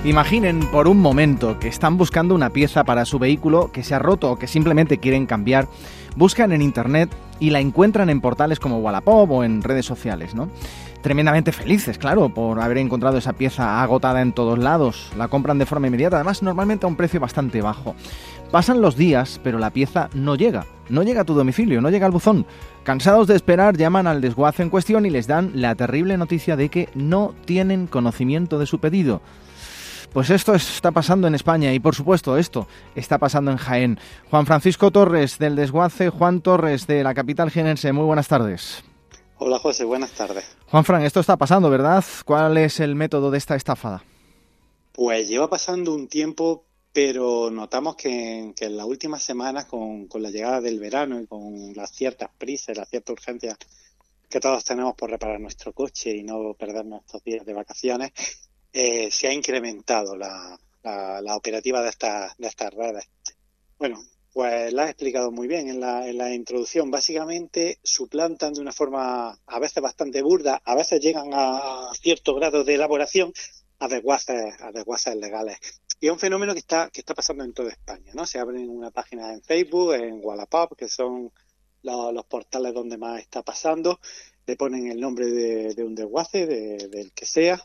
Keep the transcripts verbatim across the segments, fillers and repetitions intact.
Imaginen por un momento que están buscando una pieza para su vehículo que se ha roto o que simplemente quieren cambiar. Buscan en internet y la encuentran en portales como Wallapop o en redes sociales, ¿no? Tremendamente felices, claro, por haber encontrado esa pieza agotada en todos lados. La compran de forma inmediata, además normalmente a un precio bastante bajo. Pasan los días, pero la pieza no llega. No llega a tu domicilio, no llega al buzón. Cansados de esperar, llaman al desguace en cuestión y les dan la terrible noticia de que no tienen conocimiento de su pedido. Pues esto está pasando en España y, por supuesto, esto está pasando en Jaén. Juan Francisco Torres, del desguace Juan Torres, de la capital jienense. Muy buenas tardes. Hola, José. Buenas tardes. Juan Fran, esto está pasando, ¿verdad? ¿Cuál es el método de esta estafada? Pues lleva pasando un tiempo, pero notamos que, que en las últimas semanas, con, con la llegada del verano y con las ciertas prisas, las ciertas urgencias que todos tenemos por reparar nuestro coche y no perder nuestros días de vacaciones, Eh, se ha incrementado la, la, la operativa de estas de estas redes. Bueno, pues la has explicado muy bien en la, en la introducción. Básicamente suplantan de una forma a veces bastante burda, a veces llegan a cierto grado de elaboración a desguaces, a desguaces legales. Y es un fenómeno que está que está pasando en toda España, ¿no? Se abren una página en Facebook, en Wallapop, que son los, los portales donde más está pasando, le ponen el nombre de, de un desguace, de, del que sea,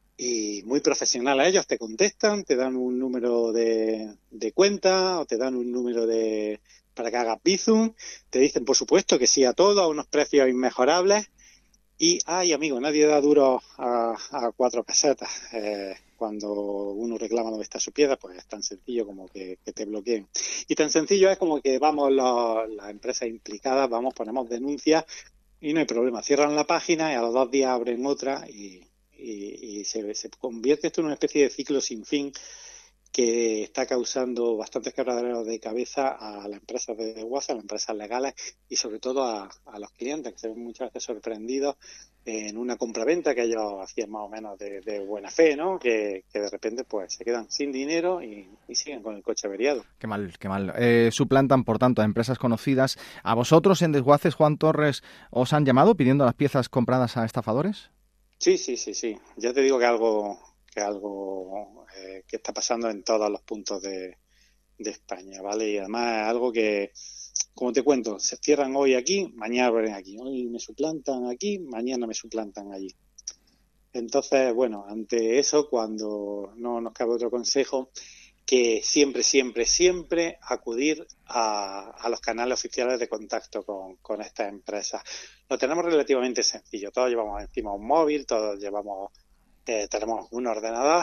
y muy profesional a ellos, te contestan, te dan un número de, de cuenta o te dan un número de para que hagas Bizum, te dicen por supuesto que sí a todo, a unos precios inmejorables y, ay amigo, nadie da duro a, a cuatro pesetas. Eh, cuando uno reclama dónde está su pieza, pues es tan sencillo como que, que te bloqueen. Y tan sencillo es como que vamos los, las empresas implicadas, vamos, ponemos denuncias y no hay problema, cierran la página y a los dos días abren otra y y, y se, se convierte esto en una especie de ciclo sin fin que está causando bastantes quebraderos de cabeza a las empresas de desguace, a las empresas legales y sobre todo a, a los clientes que se ven muchas veces sorprendidos en una compraventa que ellos hacían más o menos de, de buena fe, ¿no? Que, que de repente pues se quedan sin dinero y, y siguen con el coche averiado. Qué mal, qué mal. Eh, suplantan, por tanto, a empresas conocidas. ¿A vosotros en Desguaces, Juan Torres, os han llamado pidiendo las piezas compradas a estafadores? Sí, sí, sí, sí. Ya te digo que algo que algo eh, que está pasando en todos los puntos de, de España, ¿vale? Y además es algo que, como te cuento, se cierran hoy aquí, mañana abren aquí. Hoy me suplantan aquí, mañana me suplantan allí. Entonces, bueno, ante eso, cuando no nos cabe otro consejo, que siempre, siempre, siempre acudir a, a los canales oficiales de contacto con, con estas empresas. Lo tenemos relativamente sencillo. Todos llevamos encima un móvil, todos llevamos, eh, tenemos un ordenador.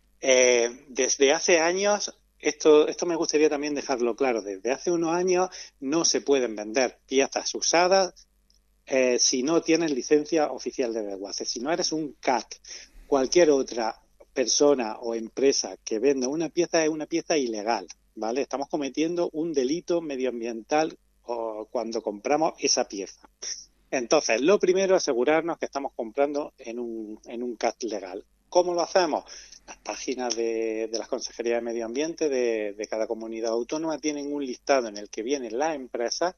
Eh, desde hace años, esto, esto me gustaría también dejarlo claro, desde hace unos años no se pueden vender piezas usadas eh, si no tienes licencia oficial de desguace. Si no eres un C A C, cualquier otra persona o empresa que venda una pieza es una pieza ilegal, ¿vale? Estamos cometiendo un delito medioambiental o cuando compramos esa pieza. Entonces, lo primero es asegurarnos que estamos comprando en un, en un C A C legal. ¿Cómo lo hacemos? Las páginas de, de las consejerías de medio ambiente de, de cada comunidad autónoma tienen un listado en el que vienen las empresas,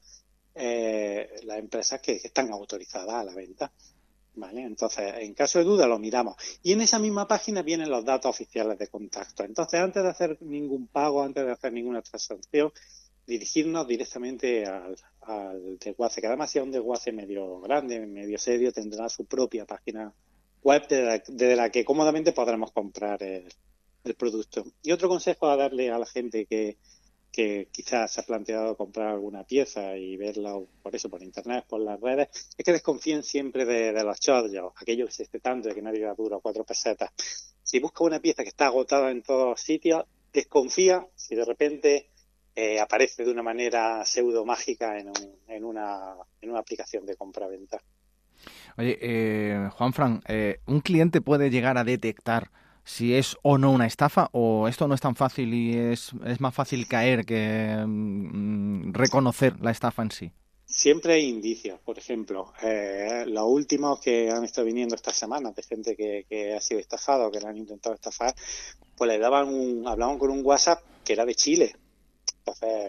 eh, las empresas que, que están autorizadas a la venta. Vale, entonces, en caso de duda lo miramos. Y en esa misma página vienen los datos oficiales de contacto. Entonces, antes de hacer ningún pago, antes de hacer ninguna transacción, dirigirnos directamente al, al desguace, que además sea un desguace medio grande, medio serio, tendrá su propia página web de la, de la que cómodamente podremos comprar el, el producto. Y otro consejo a darle a la gente que que quizás se ha planteado comprar alguna pieza y verla por eso, por internet, por las redes, es que desconfíen siempre de, de los chollos, aquello que se esté tanto de que nadie da duro a cuatro pesetas. Si busca una pieza que está agotada en todos sitios, desconfía si de repente eh, aparece de una manera pseudo mágica en, un, en, una, en una aplicación de compra-venta. Oye, eh, Juanfran, eh, ¿un cliente puede llegar a detectar si es o no una estafa, o esto no es tan fácil y es, es más fácil caer que mm, reconocer la estafa en sí? Siempre hay indicios. Por ejemplo, eh, los últimos que han estado viniendo estas semanas de gente que, que ha sido estafada o que le han intentado estafar, pues le daban un, hablaban con un WhatsApp que era de Chile. Entonces, bueno,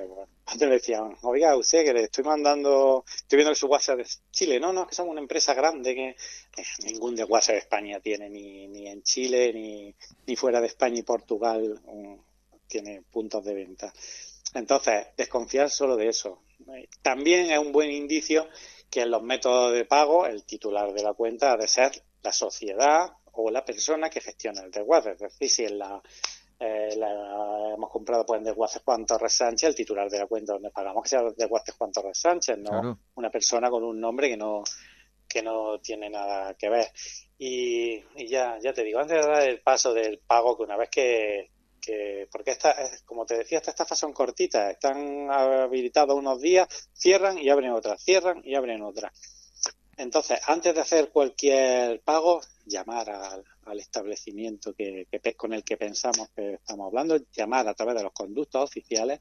Antes le decían, oiga, usted que le estoy mandando, estoy viendo que su WhatsApp es Chile. No, no, es que somos una empresa grande que eh, ningún de WhatsApp de España tiene, ni, ni en Chile, ni, ni fuera de España y Portugal um, tiene puntos de venta. Entonces, desconfiar solo de eso. También es un buen indicio que en los métodos de pago el titular de la cuenta ha de ser la sociedad o la persona que gestiona el desguace. Es decir, si en la Eh, la hemos comprado pues en Desguaces Juan Torres Sánchez, el titular de la cuenta donde pagamos que sea Desguaces Juan Torres Sánchez, no Claro. una persona con un nombre que no que no tiene nada que ver. Y, y ya ya te digo, antes de dar el paso del pago, que una vez que, que porque esta, como te decía, estas estafas son cortitas, están habilitados unos días, cierran y abren otras, cierran y abren otras. Entonces, antes de hacer cualquier pago, llamar al, al establecimiento que, que con el que pensamos que estamos hablando, llamar a través de los conductos oficiales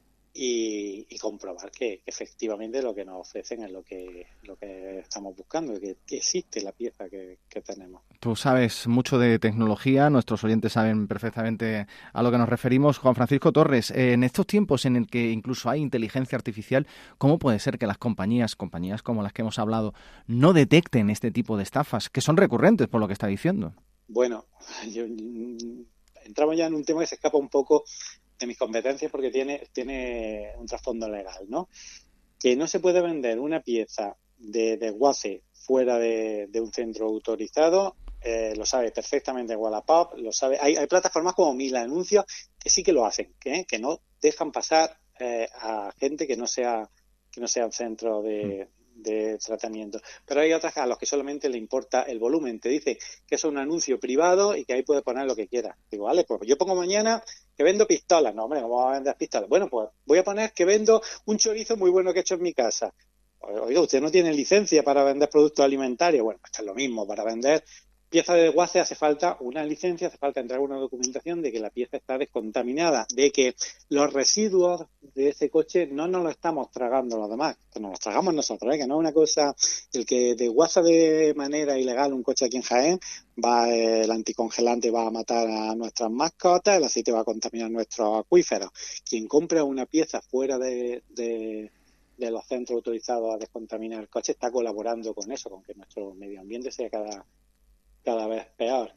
y, y comprobar que, que efectivamente lo que nos ofrecen es lo que lo que estamos buscando, que, que existe la pieza que, que tenemos. Tú sabes mucho de tecnología, nuestros oyentes saben perfectamente a lo que nos referimos. Juan Francisco Torres, eh, en estos tiempos en el que incluso hay inteligencia artificial, ¿cómo puede ser que las compañías, compañías como las que hemos hablado, no detecten este tipo de estafas, que son recurrentes por lo que está diciendo? Bueno, yo, entramos ya en un tema que se escapa un poco de mis competencias porque tiene, tiene un trasfondo legal, ¿no? Que no se puede vender una pieza de desguace fuera de, de un centro autorizado, eh, lo sabe perfectamente Wallapop, lo sabe. Hay, hay plataformas como Mil Anuncios que sí que lo hacen, que, que no dejan pasar eh, a gente que no sea que no sea un centro de, de tratamiento. Pero hay otras a los que solamente le importa el volumen. Te dice que es un anuncio privado y que ahí puedes poner lo que quieras. Digo, vale, pues yo pongo mañana que vendo pistolas. No, hombre, ¿cómo vas a vender pistolas? Bueno, pues voy a poner que vendo un chorizo muy bueno que he hecho en mi casa. Oiga, usted no tiene licencia para vender productos alimentarios. Bueno, pues es lo mismo. Para vender piezas de desguace hace falta una licencia, hace falta entregar una documentación de que la pieza está descontaminada, de que los residuos de ese coche no nos los estamos tragando los demás, que nos los tragamos nosotros, ¿eh? Que no es una cosa, el que desguaza de manera ilegal un coche aquí en Jaén, va el anticongelante va a matar a nuestras mascotas, el aceite va a contaminar nuestros acuíferos. Quien compra una pieza fuera de, de de los centros autorizados a descontaminar el coche está colaborando con eso, con que nuestro medio ambiente sea cada cada vez peor.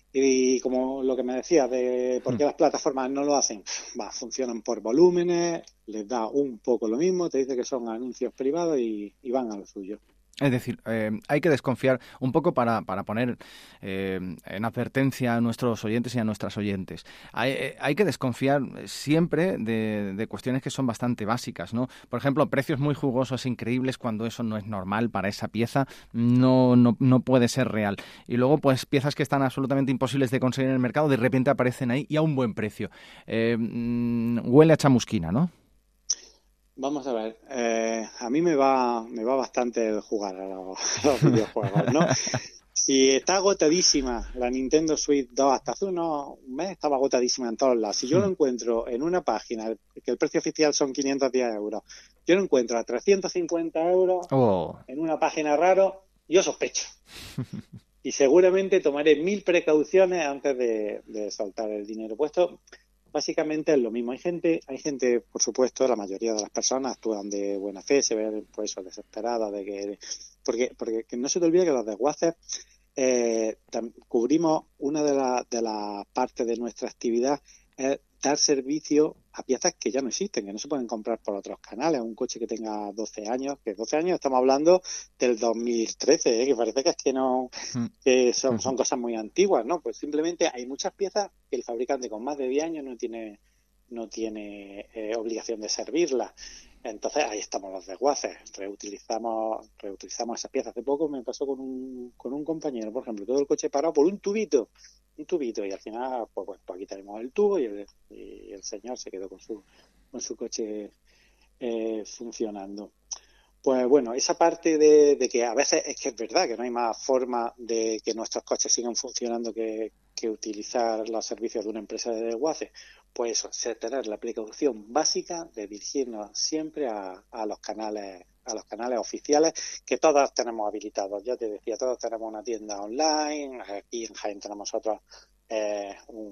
Y como lo que me decías de por qué las plataformas no lo hacen, va, funcionan por volúmenes, les da un poco lo mismo, te dice que son anuncios privados y, y van a lo suyo. Es decir, eh, hay que desconfiar un poco para, para poner eh, en advertencia a nuestros oyentes y a nuestras oyentes. Hay, eh, hay que desconfiar siempre de, de cuestiones que son bastante básicas, ¿no? Por ejemplo, precios muy jugosos, increíbles, cuando eso no es normal para esa pieza, no, no, no puede ser real. Y luego, pues, piezas que están absolutamente imposibles de conseguir en el mercado, de repente aparecen ahí y a un buen precio. Eh, mmm, huele a chamusquina, ¿no? Vamos a ver, eh, a mí me va me va bastante el jugar a los, a los videojuegos, ¿no? Si está agotadísima la Nintendo Switch dos, hasta hace unos un mes estaba agotadísima en todos lados. Si yo lo encuentro en una página, que el precio oficial son quinientos diez euros, yo lo encuentro a trescientos cincuenta euros Oh. en una página raro, yo sospecho. Y seguramente tomaré mil precauciones antes de, de soltar el dinero puesto. Básicamente es lo mismo. Hay gente, hay gente, por supuesto, la mayoría de las personas actúan de buena fe, se ven pues eso, desesperadas de que, porque, porque que no se te olvide que los desguaces eh, cubrimos una de las de las partes de nuestra actividad es dar servicio a piezas que ya no existen, que no se pueden comprar por otros canales. Un coche que tenga doce años, que doce años estamos hablando del dos mil trece, ¿eh? Que parece que es que no, que son, son cosas muy antiguas, ¿no? Pues simplemente hay muchas piezas que el fabricante con más de diez años no tiene no tiene eh, obligación de servirlas. Entonces ahí estamos los desguaces, reutilizamos reutilizamos esas piezas. Hace poco me pasó con un con un compañero, por ejemplo, todo el coche parado por un tubito, un tubito, y al final pues, pues, pues aquí tenemos el tubo y el, y el señor se quedó con su con su coche eh, funcionando. Pues bueno, esa parte de, de que a veces es que es verdad que no hay más forma de que nuestros coches sigan funcionando que, que utilizar los servicios de una empresa de desguace. Pues eso, es tener la precaución básica de dirigirnos siempre a, a los canales a los canales oficiales que todos tenemos habilitados. Ya te decía, todos tenemos una tienda online, aquí en Jaén tenemos nosotros eh, un,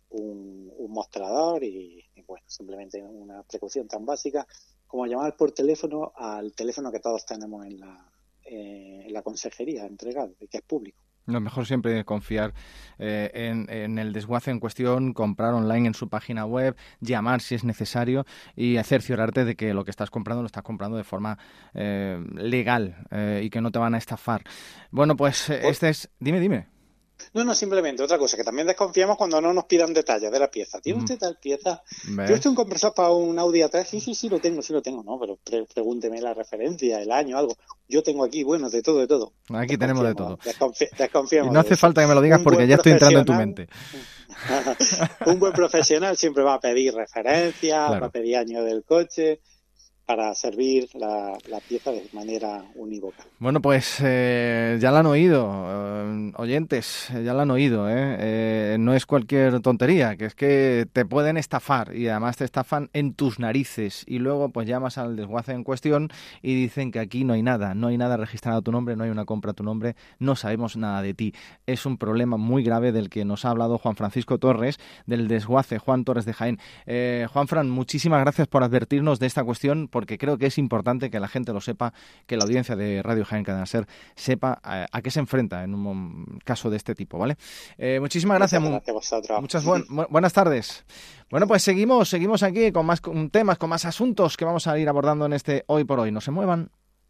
un, un mostrador y, y, bueno, simplemente una precaución tan básica como llamar por teléfono al teléfono que todos tenemos en la, eh, en la consejería entregado y que es público. Lo mejor siempre es confiar eh, en, en el desguace en cuestión, comprar online en su página web, llamar si es necesario y cerciorarte de que lo que estás comprando lo estás comprando de forma eh, legal eh, y que no te van a estafar. Bueno, pues eh, este es... Dime, dime. No, no, simplemente otra cosa, que también desconfiamos cuando no nos pidan detalles de la pieza. ¿Tiene usted tal pieza? ¿Tiene usted un compresor para un Audi A tres? Sí, sí, sí, lo tengo, sí lo tengo. No, pero pre pregúnteme la referencia, el año, algo. Yo tengo aquí, bueno, de todo, de todo. Aquí tenemos de todo. Desconfi desconfiamos. Y no hace falta que me lo digas porque ya estoy entrando en tu mente. Un buen profesional siempre va a pedir referencia, claro. Va a pedir año del coche, para servir la, la pieza de manera unívoca. Bueno, pues eh, ya la han oído, eh, oyentes, ya la han oído, ¿eh? Eh, no es cualquier tontería, que es que te pueden estafar y además te estafan en tus narices y luego pues llamas al desguace en cuestión y dicen que aquí no hay nada, no hay nada registrado a tu nombre, no hay una compra a tu nombre, no sabemos nada de ti. Es un problema muy grave del que nos ha hablado Juan Francisco Torres, del desguace, Juan Torres de Jaén. Eh, Juanfran, muchísimas gracias por advertirnos de esta cuestión, porque creo que es importante que la gente lo sepa, que la audiencia de Radio Jaén Cadena Ser sepa a, a qué se enfrenta en un caso de este tipo, ¿vale? Eh, muchísimas gracias. Muchas gracias a vosotros. Muchas buen, buenas tardes. Bueno, pues seguimos, seguimos aquí con más con temas, con más asuntos que vamos a ir abordando en este Hoy por Hoy. No se muevan.